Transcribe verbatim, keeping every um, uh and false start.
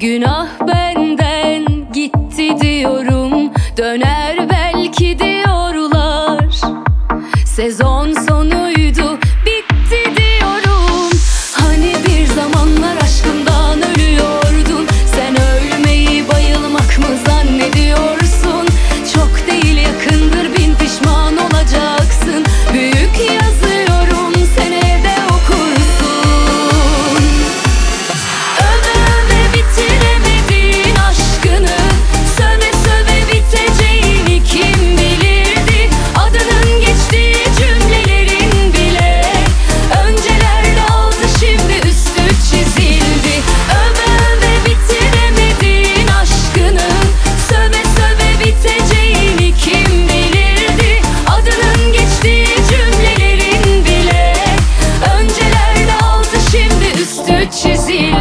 Günah benden gitti diyorum, döner belki diyorlar. Sezon sonuydu, bitti diyorum. Hani bir zamanlar aşkından ölüyordun. Sen ölmeyi bayılmak mı zannediyorsun? Çok değil yakındır, bin pişman olacaksın. Büyük yazıyorum, senede okursun. Öve öve bitiremedin aşkını, söve söve biteceğini kim bilirdi? Adının geçtiği cümlelerin bile öncelerde aldı, şimdi üstü çizildi. Öve öve bitiremedin aşkını, söve söve biteceğini kim bilirdi? Adının geçtiği cümlelerin bile öncelerde aldı, şimdi üstü çizildi.